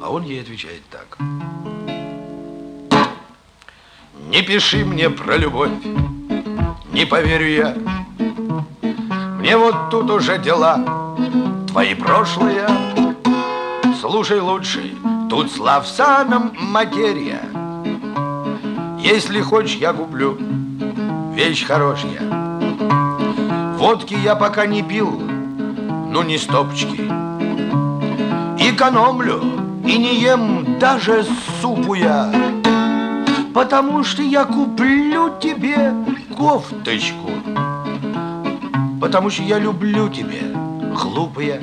А он ей отвечает так. Не пиши мне про любовь, не поверю я. Мне вот тут уже дела твои прошлые. Слушай лучше, тут с Лавсаном материя. Если хочешь, я куплю вещь хорошая. Водки я пока не пил, ну не стопочки. Экономлю и не ем даже супу я, потому что я куплю тебе кофточку, потому что я люблю тебя, глупая.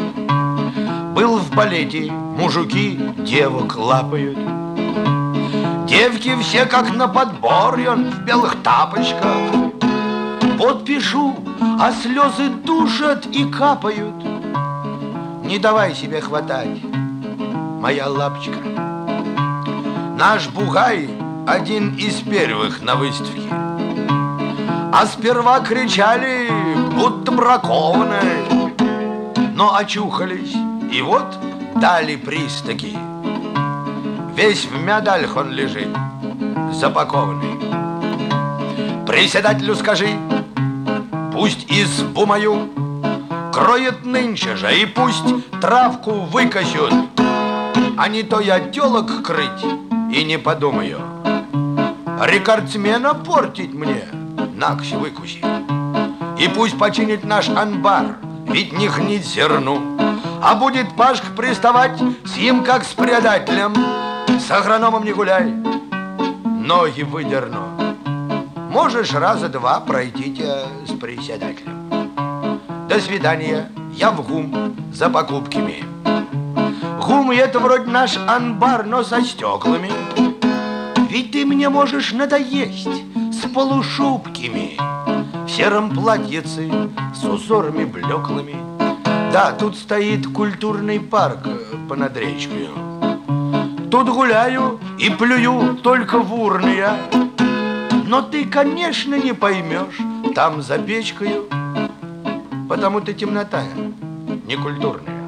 Был в балете, мужики девок лапают. Девки все как на подборе, в белых тапочках. Вот пишу, а слезы душат и капают. Не давай себе хватать, моя лапочка. Наш бугай один из первых на выставке. А сперва кричали, будто бракованные. Но очухались, и вот дали приз таки. Весь в медалях он лежит, запакованный. Председателю скажи, пусть избу мою кроет нынче же, и пусть травку выкосят. А не то я телок крыть и не подумаю. Рекордсмена портить мне, накси выкуси. И пусть починит наш анбар, ведь не гнить зерну. А будет Пашка приставать с ним, как с предателем. С агрономом не гуляй, ноги выдерну. Можешь раза два пройти с председателем. До свидания, я в ГУМ за покупками. ГУМ это вроде наш анбар, но со стеклами. Ведь ты мне можешь надоесть с полушубками, в сером платьице с узорами блеклыми. Да, тут стоит культурный парк понад речкою. Тут гуляю и плюю только в урны я. Но ты, конечно, не поймешь там за печкою, потому ты темнота, некультурная.